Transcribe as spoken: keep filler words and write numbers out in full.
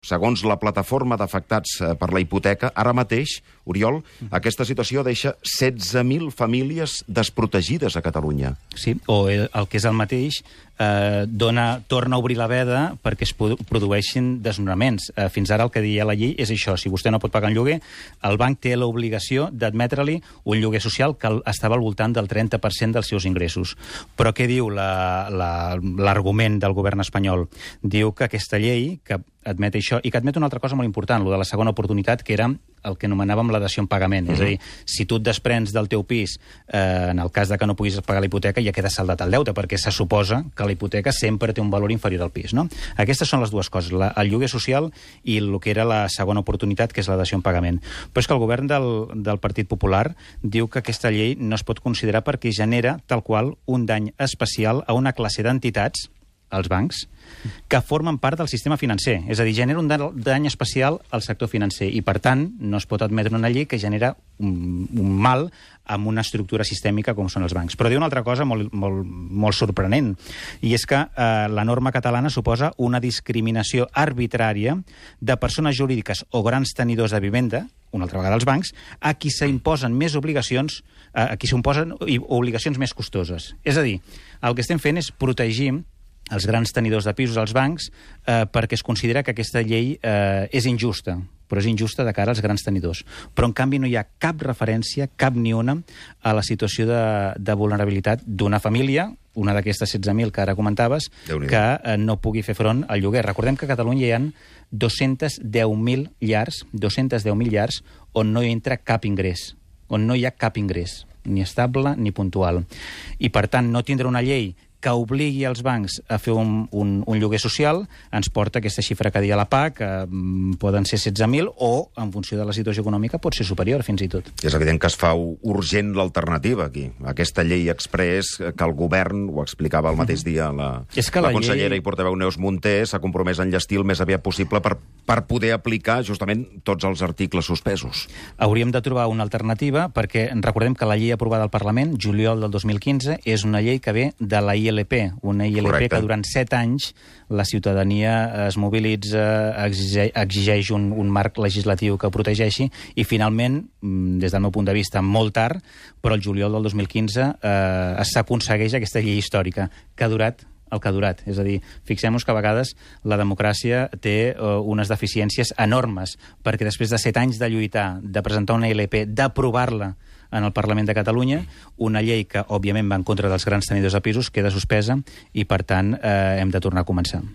Segons la plataforma d'afectats per la hipoteca, ara mateix, Oriol, aquesta situació deixa setze mil famílies desprotegides a Catalunya. Sí, o el, el que és el mateix, eh, dona, torna a obrir la veda perquè es produeixin desnonaments. Eh, fins ara el que deia la llei és això: si vostè no pot pagar un lloguer, el banc té l'obligació d'admetre-li un lloguer social que estava al voltant del trenta per cent dels seus ingressos. Però què diu l'argument del govern espanyol? Diu que aquesta llei, que admet això, i que admet una altra cosa molt important, lo de la segona oportunitat, que era el que anomenàvem la dació en pagament. Uh-huh. És a dir, si tu et desprens del teu pis, eh, en el cas de que no puguis pagar la hipoteca, ja queda saldat el deute, perquè se suposa que la hipoteca sempre té un valor inferior al pis, no? Aquestes són les dues coses, la, el lloguer social i el que era la segona oportunitat, que és la dació en pagament. Però és que el govern del, del Partit Popular diu que aquesta llei no es pot considerar perquè genera, tal qual, un dany especial a una classe d'entitats, els bancs, que formen part del sistema financer. És a dir, genera un dany especial al sector financer i, per tant, no es pot admetre una llei que genera un, un mal amb una estructura sistèmica com són els bancs. Però diu una altra cosa molt, molt, molt sorprenent, i és que eh, la norma catalana suposa una discriminació arbitrària de persones jurídiques o grans tenidors de vivenda, una altra vegada els bancs, a qui s'imposen més obligacions, a qui s'imposen obligacions més costoses. És a dir, el que estem fent és protegir els grans tenidors de pisos als bancs eh, perquè es considera que aquesta llei eh, és injusta, però és injusta de cara als grans tenidors. Però, en canvi, no hi ha cap referència, cap ni una, a la situació de, de vulnerabilitat d'una família, una d'aquestes setze mil que ara comentaves, que eh, no pugui fer front al lloguer. Recordem que a Catalunya hi ha dos-cents deu mil llars, dos-cents deu mil llars on no hi entra cap ingrés, on no hi ha cap ingrés, ni estable ni puntual. I, per tant, no tindre una llei que obligui els bancs a fer un, un, un lloguer social ens porta a aquesta xifra que deia la P A C, que mm, poden ser setze mil, o, en funció de la situació econòmica, pot ser superior, fins i tot. És evident que es fa urgent l'alternativa, aquí. Aquesta llei exprés, que el govern, ho explicava el mateix dia la, és que la, la consellera llei... i portaveu Neus Munté, s'ha compromès a enllestir el més aviat possible per, per poder aplicar justament tots els articles suspesos. Hauríem de trobar una alternativa, perquè recordem que la llei aprovada al Parlament, juliol del dos mil quinze, és una llei que ve de la I L P, una I L P Correcte. Que durant set anys la ciutadania es mobilitza, exigeix, exigeix un, un marc legislatiu que protegeixi, i finalment, des del meu punt de vista, molt tard, però el juliol del dos mil quinze eh, s'aconsegueix aquesta llei històrica, que ha durat el que ha durat. És a dir, fixem-nos que a vegades la democràcia té uh, unes deficiències enormes, perquè després de set anys de lluitar, de presentar una I L P, d'aprovar-la en el Parlament de Catalunya, una llei que, òbviament, va en contra dels grans tenidors de pisos, queda suspesa i, per tant, eh, hem de tornar a començar.